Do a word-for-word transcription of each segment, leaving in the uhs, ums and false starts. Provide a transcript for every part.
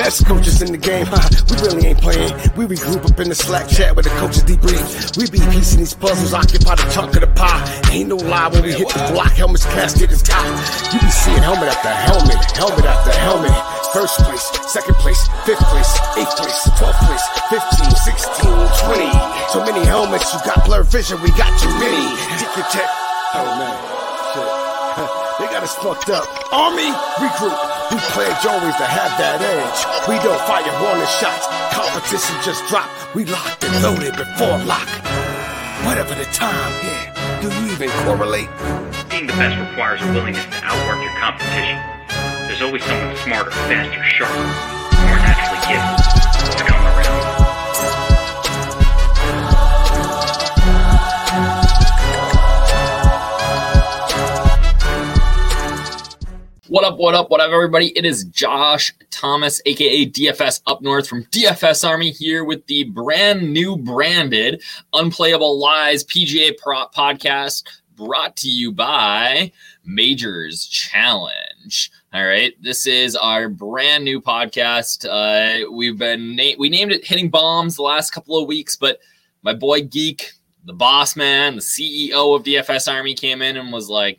Best coaches in the game, huh? We really ain't playing. We regroup up in the Slack chat where the coaches debrief. We be piecing these puzzles, occupy the chunk of the pie. Ain't no lie when we hit the block, helmets casket is top. You be seeing helmet after helmet, helmet after helmet. First place, second place, fifth place, eighth place, twelfth place, fifteen, sixteen, twenty. So many helmets, you got blurred vision, we got too many. Get your tech. Oh man, shit. They got us fucked up. Army, regroup. We pledge always to have that edge. We don't fire warning shots. Competition just dropped. We locked and loaded before lock. Whatever the time, yeah. Do you even correlate? Being the best requires a willingness to outwork your competition. There's always someone smarter, faster, sharper, more naturally gifted to come around. What up, what up, what up, everybody? It is Josh Thomas, a k a. D F S Up North from D F S Army, here with the brand new branded Unplayable Lies P G A Prop podcast, brought to you by Majors Challenge. All right, this is our brand new podcast. Uh, we've been na- we named it Hitting Bombs the last couple of weeks, but my boy Geek, the boss man, the C E O of D F S Army, came in and was like,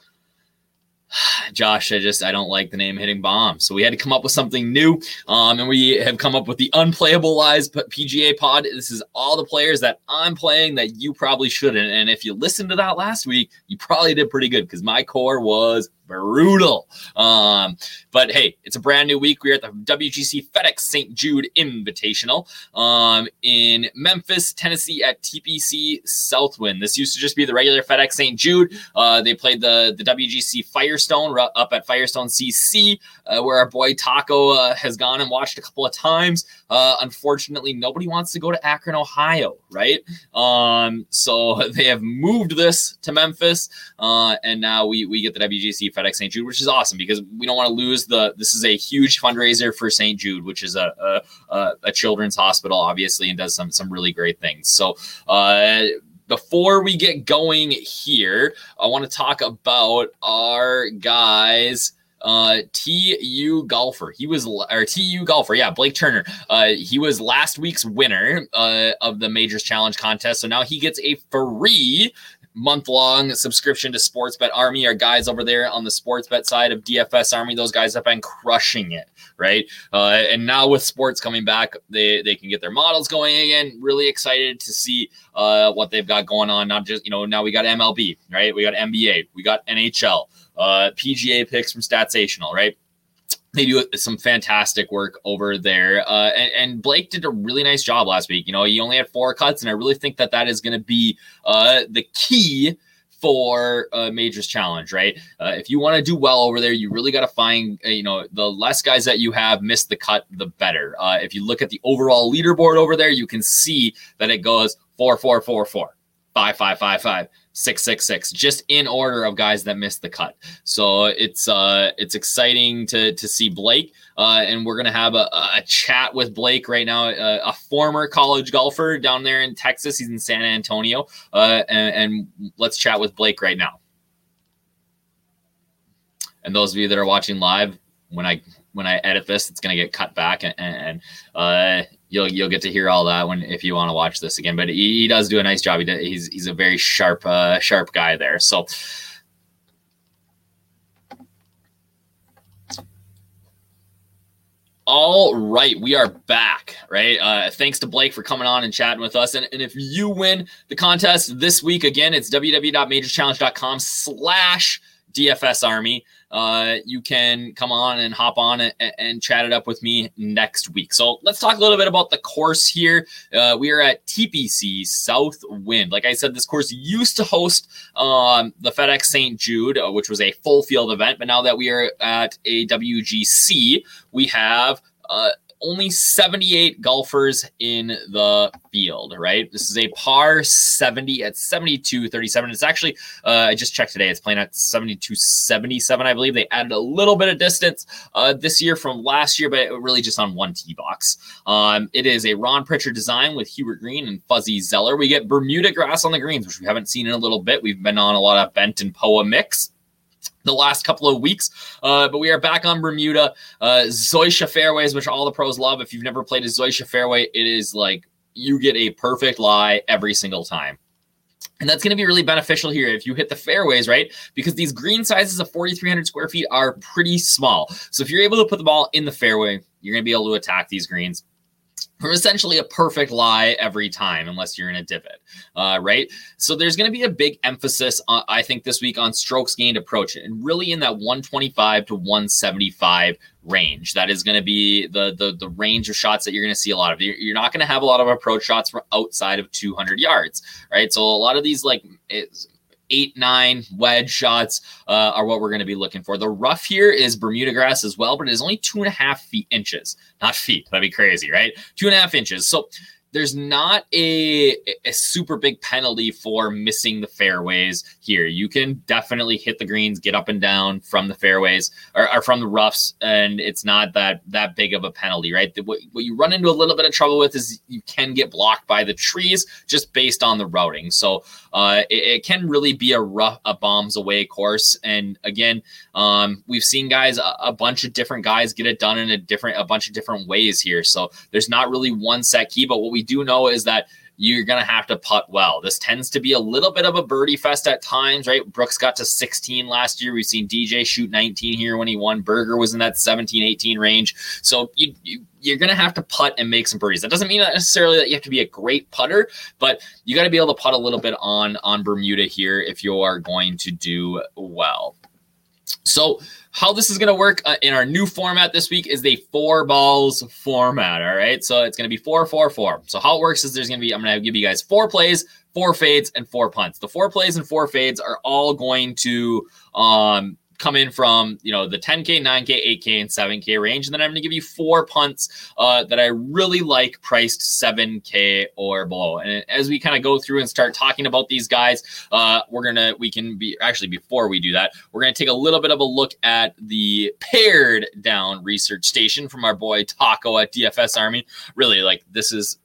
Josh, I just, I don't like the name Hitting Bombs. So we had to come up with something new. Um, and we have come up with the Unplayable Lies P G A pod. This is all the players that I'm playing that you probably shouldn't. And if you listened to that last week, you probably did pretty good because my core was brutal. Um, but hey, it's a brand new week. We're at the W G C FedEx Saint Jude Invitational um, in Memphis, Tennessee at T P C Southwind. This used to just be the regular FedEx Saint Jude. Uh, they played the, the W G C Firestone up at Firestone C C, uh, where our boy Taco uh, has gone and watched a couple of times. Uh, unfortunately, nobody wants to go to Akron, Ohio, right? Um, so they have moved this to Memphis, uh, and now we we get the W G C FedEx Saint Jude, which is awesome because we don't want to lose the. This is a huge fundraiser for Saint Jude, which is a a, a children's hospital, obviously, and does some some really great things. So. Uh, Before we get going here, I want to talk about our guys, uh, T U golfer. He was, or T U golfer, yeah, Blake Turner. Uh, he was last week's winner uh, of the Majors Challenge contest, so now he gets a free month-long subscription to Sportsbet Army. Our guys over there on the Sportsbet side of D F S Army, those guys have been crushing it, right? Uh, and now with sports coming back, they they can get their models going again. Really excited to see uh, what they've got going on. Not just, you know, now we got M L B, right? We got N B A, we got N H L, uh, P G A picks from Statsational, right? They do some fantastic work over there. Uh, and, and Blake did a really nice job last week. You know, he only had four cuts, and I really think that that is going to be uh, the key for a Majors Challenge, right? Uh, if you want to do well over there, you really got to find, uh, you know, the less guys that you have miss the cut, the better. Uh, if you look at the overall leaderboard over there, you can see that it goes four, four, four, four, five, five, five, five. Six, six, six, just in order of guys that missed the cut. So it's uh, it's exciting to to see Blake, uh, and we're gonna have a, a chat with Blake right now, a, a former college golfer down there in Texas. He's in San Antonio, uh, and, and let's chat with Blake right now. And those of you that are watching live, when I when I edit this, it's gonna get cut back, and, and uh, You'll you'll get to hear all that when if you want to watch this again. But he, he does do a nice job. He does, he's he's a very sharp uh, sharp guy there. So all right, we are back, right? Uh, thanks to Blake for coming on and chatting with us. And, and if you win the contest this week, again, it's www.majorschallenge.com slash DFS Army. Uh, you can come on and hop on and, and chat it up with me next week. So let's talk a little bit about the course here. Uh, we are at T P C Southwind. Like I said, this course used to host um, the FedEx Saint Jude, uh, which was a full field event. But now that we are at a W G C, we have uh, only seventy-eight golfers in the field, right? This is a par seventy at seventy-two thirty-seven. It's actually, uh, I just checked today, it's playing at seventy-two seventy-seven, I believe. They added a little bit of distance uh, this year from last year, but really just on one tee box. Um, it is a Ron Pritchard design with Hubert Green and Fuzzy Zeller. We get Bermuda grass on the greens, which we haven't seen in a little bit. We've been on a lot of bent and P O A mix. the last couple of weeks. Uh, but we are back on Bermuda. Uh, Zoysia fairways, which all the pros love. If you've never played a Zoysia fairway, it is like you get a perfect lie every single time. And that's going to be really beneficial here if you hit the fairways, right? Because these green sizes of forty-three hundred square feet are pretty small. So if you're able to put the ball in the fairway, you're going to be able to attack these greens from essentially a perfect lie every time, unless you're in a divot, uh, right? So there's going to be a big emphasis, on, I think, this week on strokes gained approach, and really in that one twenty-five to one seventy-five range. That is going to be the, the the range of shots that you're going to see a lot of. You're, you're not going to have a lot of approach shots from outside of two hundred yards, right? So a lot of these like it's, eight, nine wedge shots uh, are what we're going to be looking for. The rough here is Bermuda grass as well, but it is only two and a half feet inches, not feet. That'd be crazy, right? Two and a half inches. So there's not a, a super big penalty for missing the fairways here. You can definitely hit the greens, get up and down from the fairways or, or from the roughs, and it's not that that big of a penalty, right? The, what, what you run into a little bit of trouble with is you can get blocked by the trees just based on the routing. So uh, it, it can really be a rough, a bombs away course. And again, um, we've seen guys, a, a bunch of different guys get it done in a different, a bunch of different ways here. So there's not really one set key, but what we do know is that you're going to have to putt well. This tends to be a little bit of a birdie fest at times, right? Brooks got to sixteen last year. We've seen D J shoot nineteen here when he won. Berger was in that seventeen, eighteen range. So you, you, you're going to have to putt and make some birdies. That doesn't mean necessarily that you have to be a great putter, but you got to be able to putt a little bit on, on Bermuda here if you are going to do well. So how this is going to work uh, in our new format this week is the four balls format. All right. So it's going to be four, four, four. So how it works is there's going to be, I'm going to give you guys four plays, four fades, and four punts. The four plays and four fades are all going to, um, come in from, you know, the ten K, nine K, eight K, and seven K range. And then I'm going to give you four punts uh, that I really like priced seven K or below. And as we kind of go through and start talking about these guys, uh, we're going to, we can be, actually before we do that, we're going to take a little bit of a look at the pared down research station from our boy Taco at D F S Army. Really, like, this is,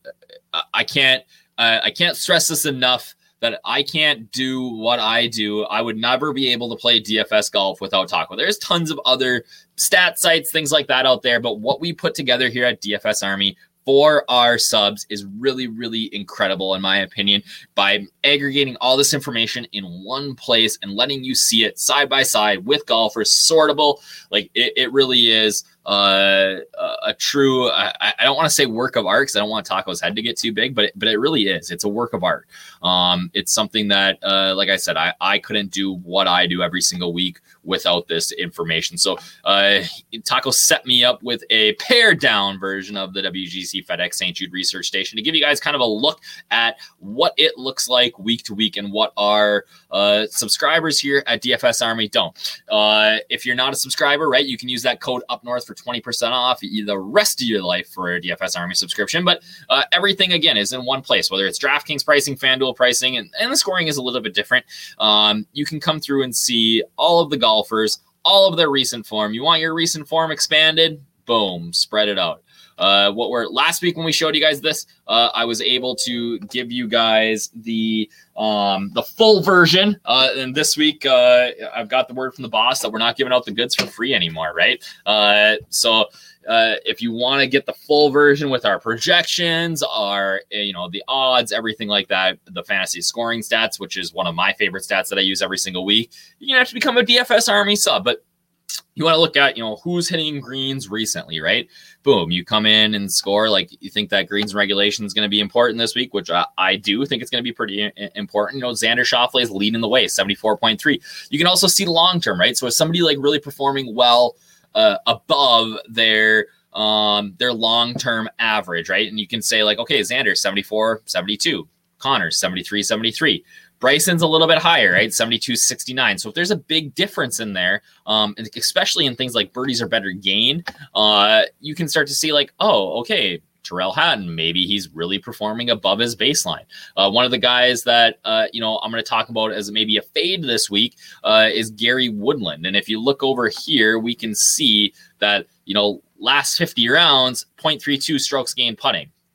I can't, uh, I can't stress this enough, that I can't do what I do. I would never be able to play D F S golf without Taco. There's tons of other stat sites, things like that out there, but what we put together here at D F S Army for our subs is really, really incredible, in my opinion, by aggregating all this information in one place and letting you see it side by side with golfers, sortable. Like, it, it really is uh, a true, I, I don't want to say work of art because I don't want Taco's head to get too big, but it, but it really is. It's a work of art. Um, it's something that, uh, like I said, I, I couldn't do what I do every single week without this information. So uh, Taco set me up with a pared down version of the W G C FedEx Saint Jude Research Station to give you guys kind of a look at what it looks like week to week and what our uh, subscribers here at D F S Army don't. Uh, if you're not a subscriber, right, you can use that code up north for twenty percent off the rest of your life for a D F S Army subscription. But uh, everything, again, is in one place, whether it's DraftKings pricing, FanDuel pricing, and, and the scoring is a little bit different. Um, you can come through and see all of the golfers, all of their recent form. You want your recent form expanded? Boom, spread it out. Uh, what we're last week when we showed you guys this, uh, I was able to give you guys the um, the full version. Uh, and this week, uh, I've got the word from the boss that we're not giving out the goods for free anymore, right? Uh, so uh, if you want to get the full version with our projections, our, you know, the odds, everything like that, the fantasy scoring stats, which is one of my favorite stats that I use every single week, you're gonna have to become a D F S Army sub. But you want to look at, you know, who's hitting greens recently, right? Boom, you come in and score. Like, you think that greens and regulation is going to be important this week, which I, I do think it's going to be pretty I- important. You know, Xander Schauffele is leading the way, seventy-four point three. You can also see the long term, right? So if somebody like really performing well uh, above their um, their long term average, right? And you can say like, okay, Xander seventy-four, seventy-two, Connor seventy-three, seventy-three. Bryson's a little bit higher, right? seventy-two, sixty-nine. So if there's a big difference in there, um, and especially in things like birdies are better gained, uh, you can start to see like, oh, okay, Terrell Hatton, maybe he's really performing above his baseline. Uh, one of the guys that, uh, you know, I'm going to talk about as maybe a fade this week uh, is Gary Woodland. And if you look over here, we can see that, you know, last fifty rounds, point three two strokes gained putting.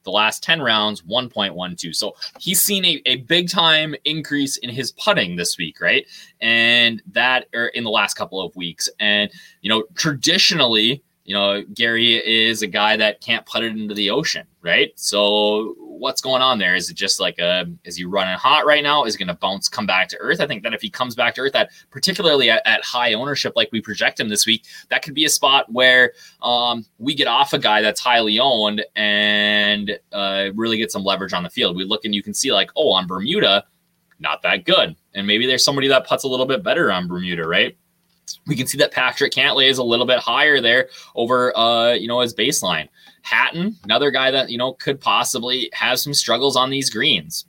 The last ten rounds, one point one two. So he's seen a, a big time increase in his putting this week, right? And that or in the last couple of weeks. And, you know, traditionally, you know, Gary is a guy that can't put it into the ocean, right? So what's going on there? Is it just like a, is he running hot right now? Is he going to bounce, come back to earth? I think that if he comes back to earth, that particularly at, at high ownership, like we project him this week, that could be a spot where um, we get off a guy that's highly owned and uh, really get some leverage on the field. We look and you can see like, oh, on Bermuda, not that good. And maybe there's somebody that puts a little bit better on Bermuda, right? We can see that Patrick Cantlay is a little bit higher there over, uh, you know, his baseline. Hatton, another guy that, you know, could possibly have some struggles on these greens.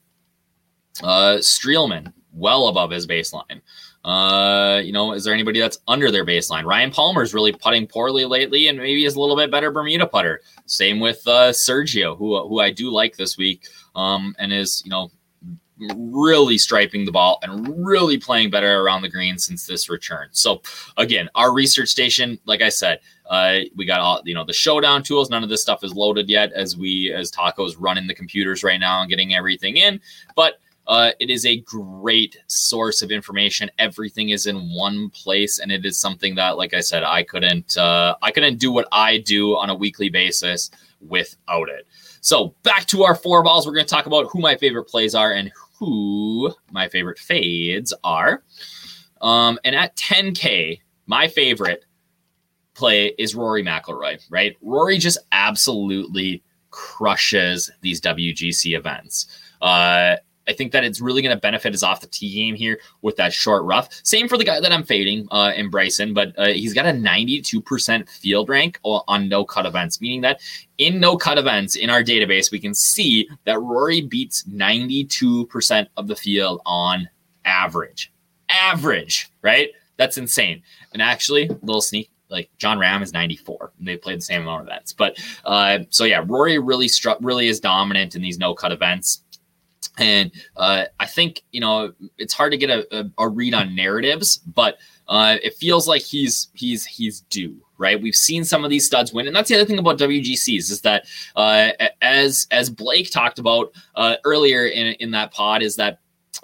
Uh, Streelman, well above his baseline. Uh, you know, is there anybody that's under their baseline? Ryan Palmer's really putting poorly lately and maybe is a little bit better Bermuda putter. Same with uh, Sergio, who, who I do like this week um, and is, you know, really striping the ball and really playing better around the green since this return. So again, our research station, like I said, uh, we got all, you know, the showdown tools. None of this stuff is loaded yet as we, as Taco's running the computers right now and getting everything in, but uh, it is a great source of information. Everything is in one place. And it is something that, like I said, I couldn't, uh, I couldn't do what I do on a weekly basis without it. So back to our four balls. We're going to talk about who my favorite plays are and who my favorite fades are. Um, and at ten K, my favorite play is Rory McIlroy, right? Rory just absolutely crushes these W G C events. Uh, I think that it's really going to benefit his off the tee game here with that short rough. Same for the guy that I'm fading uh, in Bryson, but uh, he's got a ninety-two percent field rank on no cut events, meaning that in no cut events in our database, we can see that Rory beats ninety-two percent of the field on average. Average, right? That's insane. And actually, a little sneak, like John Ram is ninety-four. And they played the same amount of events. But uh, so yeah, Rory really struck, really is dominant in these no cut events. And uh, I think, you know, it's hard to get a, a, a read on narratives, but uh, it feels like he's he's he's due, right? We've seen some of these studs win. And that's the other thing about W G Cs is that uh, as as Blake talked about uh, earlier in, in that pod is that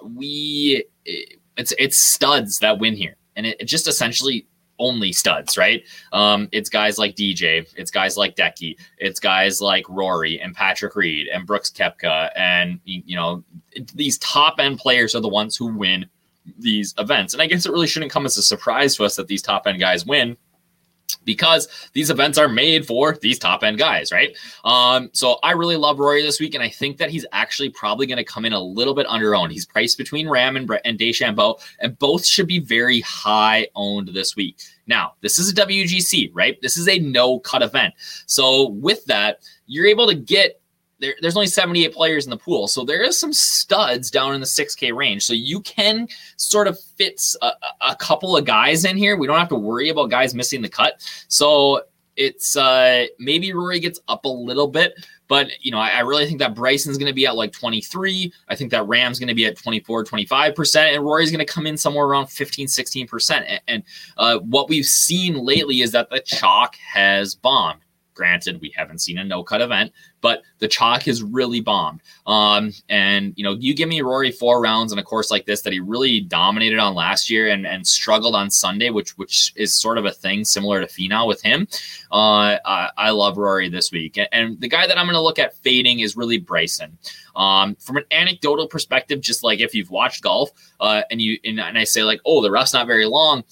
we it's it's studs that win here. And it, it just essentially only studs, right? Um, it's guys like D J, it's guys like Decky, it's guys like Rory and Patrick Reed and Brooks Koepka, and you know these top end players are the ones who win these events. And I guess it really shouldn't come as a surprise to us that these top end guys win, because these events are made for these top end guys, right? Um, so I really love Rory this week, and I think that he's actually probably going to come in a little bit under owned. He's priced between Ram and, and DeChambeau, and both should be very high owned this week. Now, this is a W G C, right? This is a no cut event. So with that, you're able to get There, there's only seventy-eight players in the pool, so there is some studs down in the six K range. So you can sort of fit a, a couple of guys in here. We don't have to worry about guys missing the cut. So it's uh, maybe Rory gets up a little bit, but you know, I, I really think that Bryson's going to be at like twenty-three. I think that Ram's going to be at twenty-four, twenty-five percent, and Rory's going to come in somewhere around fifteen, sixteen percent. And, and uh, what we've seen lately is that the chalk has bombed. Granted, we haven't seen a no-cut event, but the chalk has really bombed. Um, and, you know, you give me Rory four rounds in a course like this that he really dominated on last year and, and struggled on Sunday, which which is sort of a thing similar to Finau with him. Uh, I, I love Rory this week. And, and the guy that I'm going to look at fading is really Bryson. Um, from an anecdotal perspective, just like if you've watched golf uh, and you and, and I say like, oh, the rough's not very long,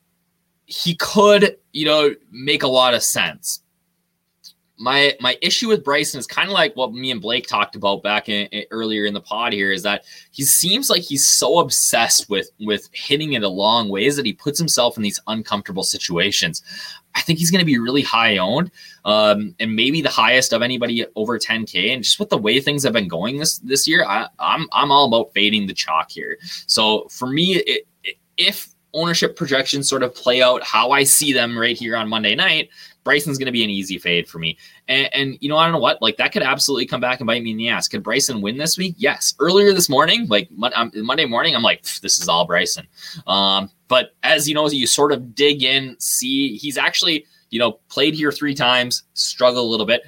he could, you know, make a lot of sense. My my issue with Bryson is kind of like what me and Blake talked about back in, in, earlier in the pod here, is that he seems like he's so obsessed with, with hitting it a long ways that he puts himself in these uncomfortable situations. I think he's going to be really high owned um, and maybe the highest of anybody over ten K. And just with the way things have been going this this year, I, I'm I'm all about fading the chalk here. So for me, it, it, if ownership projections sort of play out how I see them right here on Monday night, Bryson's going to be an easy fade for me. And, and, you know, I don't know what, like that could absolutely come back and bite me in the ass. Could Bryson win this week? Yes. Earlier this morning, like um, Monday morning, I'm like, this is all Bryson. Um, but as you know, you sort of dig in, see, he's actually, you know, played here three times, struggled a little bit.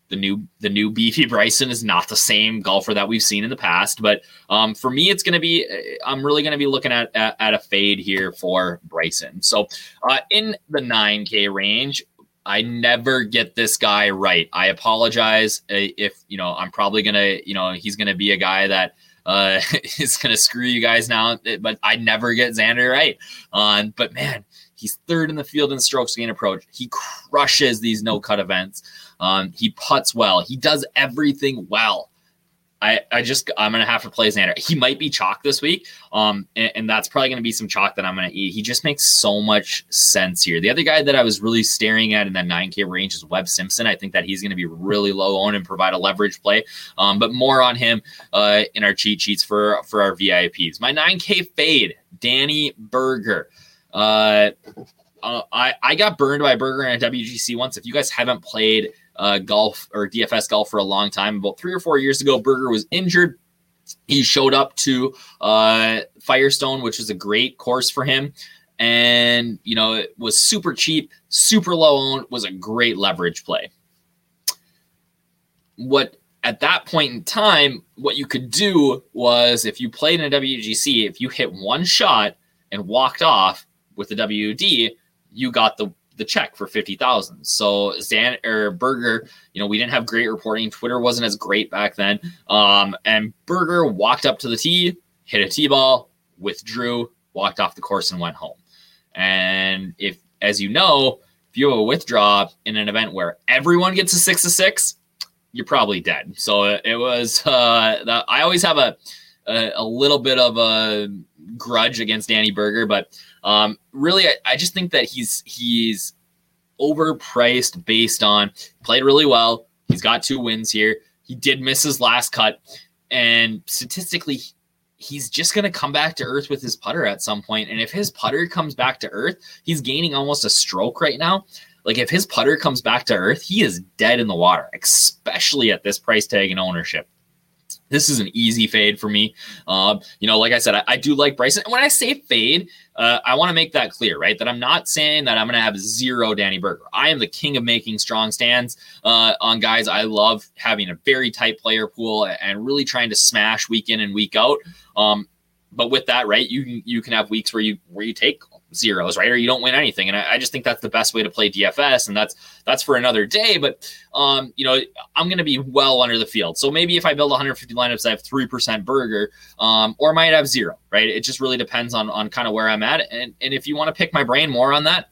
the new the new beefy Bryson is not the same golfer that we've seen in the past. But um, for me, it's going to be I'm really going to be looking at, at at a fade here for Bryson. So uh, in the nine K range, I never get this guy right. I apologize if you know I'm probably gonna you know he's going to be a guy that uh, is going to screw you guys now. But I never get Xander right. Um, but man, he's third in the field in strokes gained approach. He crushes these no cut events. Um, he putts well. He does everything well. I, I just, I'm going to have to play Xander. He might be chalk this week. Um, and, and that's probably going to be some chalk that I'm going to eat. He just makes so much sense here. The other guy that I was really staring at in that nine K range is Webb Simpson. I think that he's going to be really low owned and provide a leverage play. Um, but more on him uh, in our cheat sheets for, for our V I Ps. My nine K fade, Danny Berger. Uh, uh, I, I got burned by Berger in a W G C once. If you guys haven't played uh, golf or D F S golf for a long time, about three or four years ago, Berger was injured. He showed up to uh, Firestone, which is a great course for him. And, you know, it was super cheap, super low owned, was a great leverage play. What at that point in time, what you could do was if you played in a W G C, if you hit one shot and walked off with the W D, you got the the check for fifty thousand. So Zan or Berger, you know, we didn't have great reporting. Twitter wasn't as great back then. Um, and Berger walked up to the tee, hit a tee ball, withdrew, walked off the course and went home. And if, as you know, if you have a withdraw in an event where everyone gets a six to six, you're probably dead. So it was, uh, the, I always have a, a, a little bit of a grudge against Danny Berger, but um, really, I, I just think that he's he's overpriced based on played really well. He's got two wins here. He did miss his last cut, and statistically, he's just going to come back to earth with his putter at some point. And if his putter comes back to earth, he's gaining almost a stroke right now. Like if his putter comes back to earth, he is dead in the water, especially at this price tag and ownership. This is an easy fade for me. Uh, you know, like I said, I, I do like Bryson. And when I say fade, uh, I want to make that clear, right? That I'm not saying that I'm going to have zero Danny Berger. I am the king of making strong stands uh, on guys. I love having a very tight player pool and really trying to smash week in and week out. Um, but with that, right, you you can have weeks where you where you take zeros, right, or you don't win anything. And I, I just think that's the best way to play D F S, and that's that's for another day. But um, you know, I'm going to be well under the field. So maybe if I build one hundred fifty lineups, I have three percent Berger, um, or I might have zero, right? It just really depends on on kind of where I'm at. And and if you want to pick my brain more on that,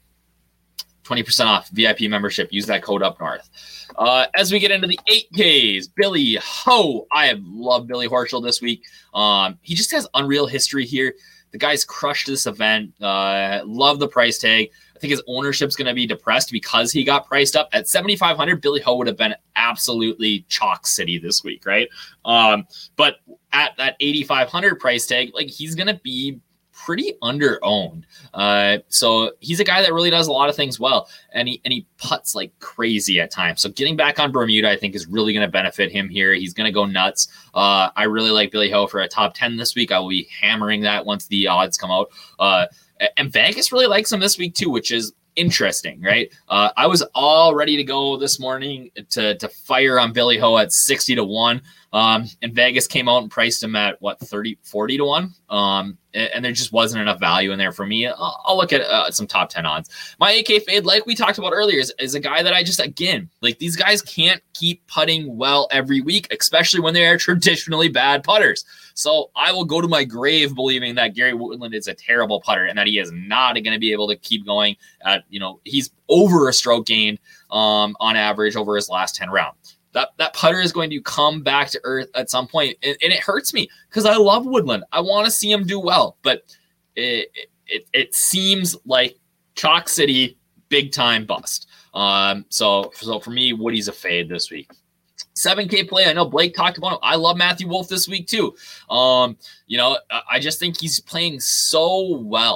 twenty percent off V I P membership. Use that code up north. Uh, as we get into the eight Ks, Billy Ho. I have loved Billy Horschel this week. Um, he just has unreal history here. The guy's crushed this event. Uh, love the price tag. I think his ownership's going to be depressed because he got priced up at seventy-five hundred. Billy Ho would have been absolutely chalk city this week, right? Um, but at that eighty-five hundred price tag, like he's going to be pretty under-owned. Uh, so he's a guy that really does a lot of things well, and he and he putts like crazy at times. So getting back on Bermuda, I think, is really going to benefit him here. He's going to go nuts. Uh, I really like Billy Ho for a top ten this week. I will be hammering that once the odds come out. Uh, and Vegas really likes him this week too, which is interesting, right? Uh, I was all ready to go this morning to to fire on Billy Ho at sixty to one. Um, and Vegas came out and priced him at what, thirty, forty to one. Um, and, and there just wasn't enough value in there for me. I'll, I'll look at uh, some top ten odds. My A K fade, like we talked about earlier, is, is a guy that I just, again, like these guys can't keep putting well every week, especially when they are traditionally bad putters. So I will go to my grave believing that Gary Woodland is a terrible putter and that he is not going to be able to keep going at, you know, he's over a stroke gained um, on average over his last ten rounds. That that putter is going to come back to earth at some point, and, and it hurts me because I love Woodland. I want to see him do well, but it, it it seems like chalk city big time bust. Um, so so for me, Woody's a fade this week. seven K play. I know Blake talked about him. I love Matthew Wolff this week too. Um, you know, I just think he's playing so well.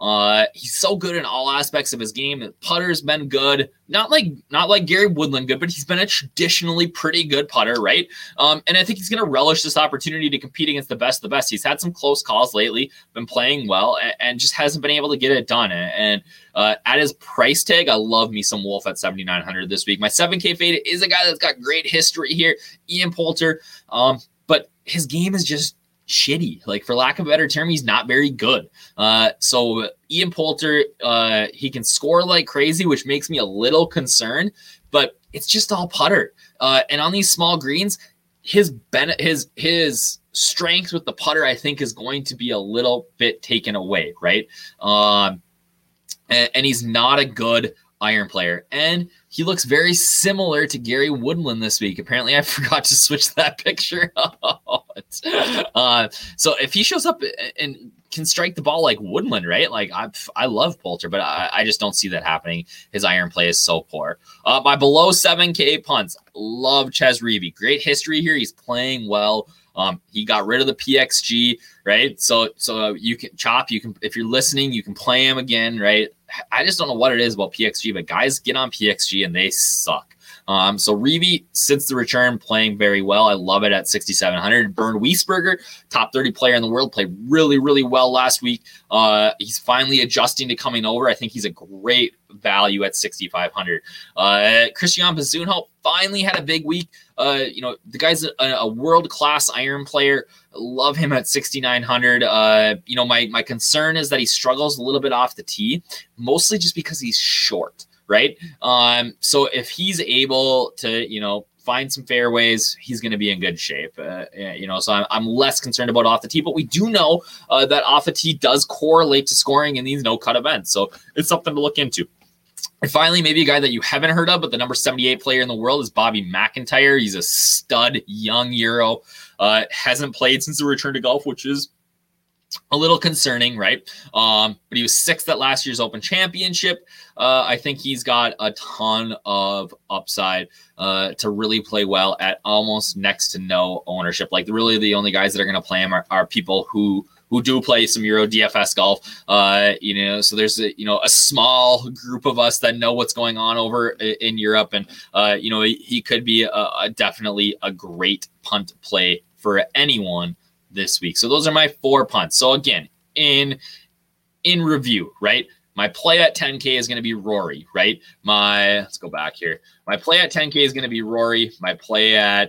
Uh, he's so good in all aspects of his game. Putter's been good, not like not like Gary Woodland good, but he's been a traditionally pretty good putter, right? Um, and I think he's going to relish this opportunity to compete against the best of the best. He's had some close calls lately, been playing well, and, and just hasn't been able to get it done. And, and uh, at his price tag, I love me some Wolff at seventy-nine hundred this week. My seven K fade is a guy that's got great history here, Ian Poulter, um, but his game is just shitty. Like, for lack of a better term, he's not very good. Uh, so Ian Poulter, uh, he can score like crazy, which makes me a little concerned, but it's just all putter. Uh, and on these small greens, his ben- his his strength with the putter, I think, is going to be a little bit taken away, right? Um, and, and he's not a good iron player, and he looks very similar to Gary Woodland this week. Apparently, I forgot to switch that picture out. Uh, so if he shows up and can strike the ball like Woodland, right? Like, I I love Poulter, but I, I just don't see that happening. His iron play is so poor. Uh, my below seven K punts, love Chez Reavie. Great history here. He's playing well. Um, he got rid of the P X G, right? So, so you can chop, you can, if you're listening, you can play him again, right? I just don't know what it is about P X G, but guys get on P X G and they suck. Um, so Reavie, since the return, playing very well. I love it at sixty-seven hundred. Bernd Wiesberger, top thirty player in the world, played really, really well last week. Uh, he's finally adjusting to coming over. I think he's a great value at sixty-five hundred. Uh, Christian Bezuidenhout finally had a big week. Uh, you know, the guy's a, a world-class iron player. Love him at sixty-nine hundred. Uh, you know, my my concern is that he struggles a little bit off the tee, mostly just because he's short, right? Um, so if he's able to, you know, find some fairways, he's going to be in good shape. Uh, you know, so I'm, I'm less concerned about off the tee, but we do know uh, that off the tee does correlate to scoring in these no-cut events. So it's something to look into. And finally, maybe a guy that you haven't heard of, but the number seventy-eight player in the world is Bobby McIntyre. He's a stud young Euro. Uh, hasn't played since the return to golf, which is a little concerning, right? Um, but he was sixth at last year's Open Championship. Uh, I think he's got a ton of upside uh, to really play well at almost next to no ownership. Like, really the only guys that are going to play him are, are people who who do play some Euro D F S golf. Uh, you know, so there's a, you know, a small group of us that know what's going on over in Europe. And, uh, you know, he, he could be a, a definitely a great punt play for anyone this week. So those are my four punts. So again, in in review, right? My play at ten K is going to be Rory, right? My let's go back here. My play at ten K is going to be Rory. My play at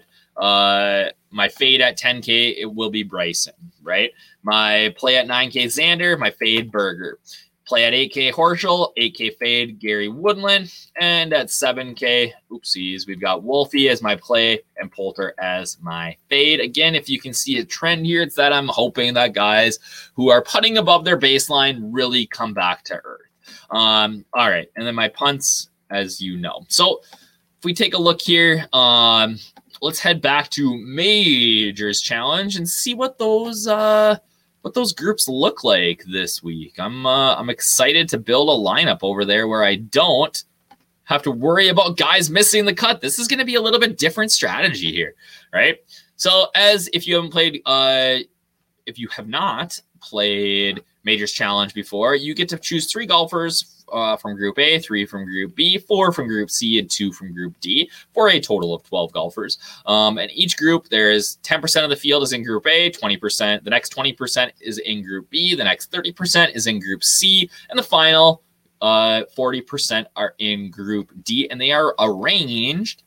uh my fade at ten K, it will be Bryson, right? My play at nine K Xander, my fade Berger. Play at eight K Horschel, eight K fade Gary Woodland, and at seven K, oopsies, we've got Wolfie as my play and Poulter as my fade. Again, if you can see a trend here, it's that I'm hoping that guys who are putting above their baseline really come back to earth. Um, all right, and then my punts, as you know. So if we take a look here, um, let's head back to Majors Challenge and see what those uh, what those groups look like this week. I'm uh, I'm excited to build a lineup over there where I don't have to worry about guys missing the cut. This is going to be a little bit different strategy here, right? So as if you haven't played, uh, if you have not played Majors Challenge before, you get to choose three golfers uh, from Group A, three from Group B, four from Group C, and two from Group D, for a total of twelve golfers. Um, and each group, there is ten percent of the field is in Group A, twenty percent, the next twenty percent is in Group B, the next thirty percent is in Group C, and the final uh, forty percent are in Group D, and they are arranged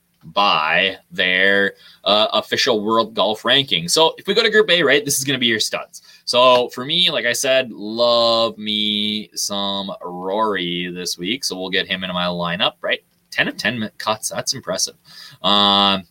by their uh, official world golf ranking. So if we go to Group A, right, this is going to be your studs. So for me, like I said, love me some Rory this week. So we'll get him into my lineup, right? ten of ten cuts. That's impressive. Um,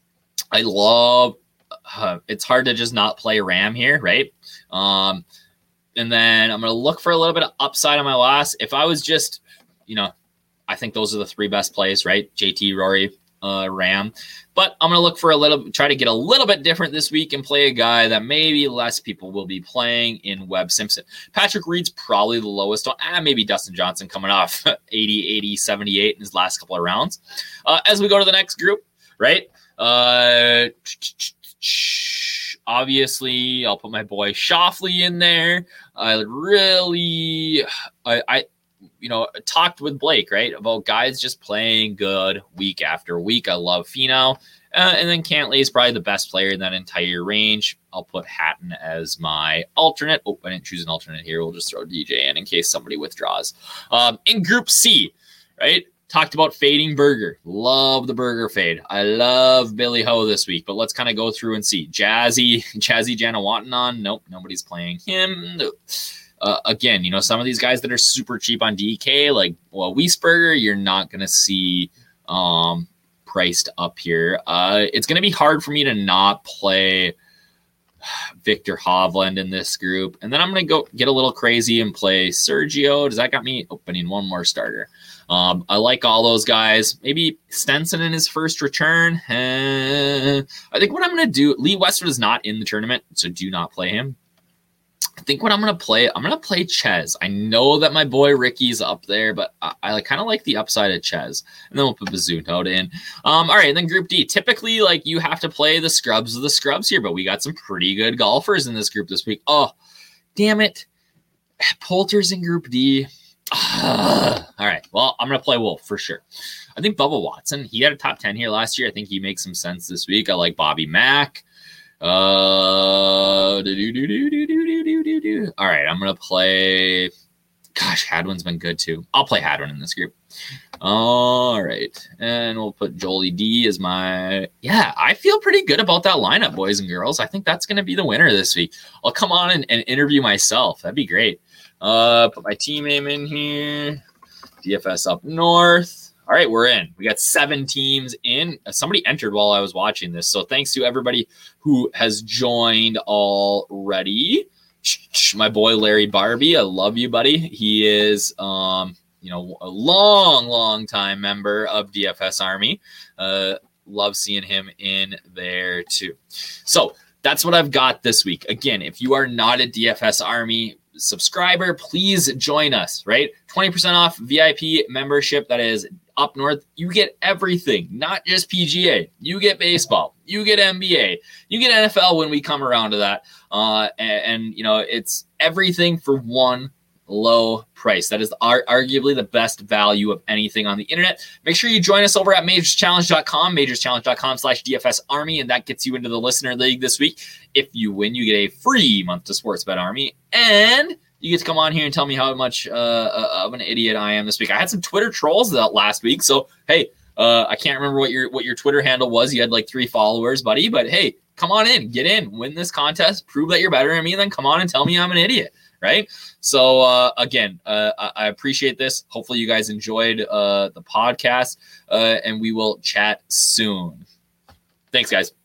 I love, uh, it's hard to just not play Ram here, right? Um, and then I'm going to look for a little bit of upside on my last. If I was just, you know, I think those are the three best plays, right? J T, Rory, uh, Ram. But I'm going to look for a little, try to get a little bit different this week and play a guy that maybe less people will be playing in Webb Simpson. Patrick Reed's probably the lowest on, ah, maybe Dustin Johnson coming off eighty, eighty, seventy-eight in his last couple of rounds. Uh, as we go to the next group, right? Uh, obviously, I'll put my boy Shoffley in there. I really, I, I, you know, talked with Blake, right, about guys just playing good week after week. I love Finau. Uh, and then Cantlay is probably the best player in that entire range. I'll put Hatton as my alternate. Oh, I didn't choose an alternate here. We'll just throw D J in in case somebody withdraws. Um, in Group C, right? Talked about fading Berger. Love the Berger fade. I love Billy Ho this week, but let's kind of go through and see. Jazzy, Jazzy Janawatanan. Nope, nobody's playing him. Nope. Uh, again, you know, some of these guys that are super cheap on D K, like, well, Wiesberger, you're not going to see um, priced up here. Uh, it's going to be hard for me to not play Victor Hovland in this group. And then I'm going to go get a little crazy and play Sergio. Does that got me opening one more starter? Um, I like all those guys. Maybe Stenson in his first return. Uh, I think what I'm going to do, Lee Westwood is not in the tournament, so do not play him. I think what I'm going to play, I'm going to play Chez. I know that my boy Ricky's up there, but I, I kind of like the upside of Chez. And then we'll put Bazzuto in. Um, all right, and then Group D. Typically, like, you have to play the scrubs of the scrubs here, but we got some pretty good golfers in this group this week. Oh, damn it. Poulter's in Group D. All right, well, I'm going to play Wolf for sure. I think Bubba Watson, he had a top ten here last year. I think he makes some sense this week. I like Bobby Mack. Uh, do, do, do, do, do, do, do, do, do. All right, I'm going to play. Gosh, Hadwin's been good too. I'll play Hadwin in this group. All right, and we'll put Jolie D as my. Yeah, I feel pretty good about that lineup, boys and girls. I think that's going to be the winner this week. I'll come on and, and interview myself. That'd be great. Uh, put my team name in here. D F S up north. All right, we're in. We got seven teams in. Somebody entered while I was watching this. So thanks to everybody who has joined already. My boy Larry Barbie, I love you, buddy. He is, um, you know, a long, long time member of D F S Army. Uh, love seeing him in there too. So that's what I've got this week. Again, if you are not a D F S Army subscriber, please join us, right? twenty percent off V I P membership. That is up north. You get everything, not just P G A. You get baseball, you get N B A, you get N F L when we come around to that. Uh, and, and, you know, it's everything for one low price. That is ar- arguably the best value of anything on the internet. Make sure you join us over at majors challenge dot com, majors challenge dot com slash D F S Army, and that gets you into the listener league this week. If you win, you get a free month to Sportsbet Army, and you get to come on here and tell me how much uh, of an idiot I am this week. I had some Twitter trolls that last week, so hey, uh, I can't remember what your what your Twitter handle was. You had like three followers, buddy, but hey, come on in, get in, win this contest, prove that you're better than me, and then come on and tell me I'm an idiot. Right. So, uh, again, uh, I appreciate this. Hopefully you guys enjoyed uh, the podcast, uh, and we will chat soon. Thanks, guys.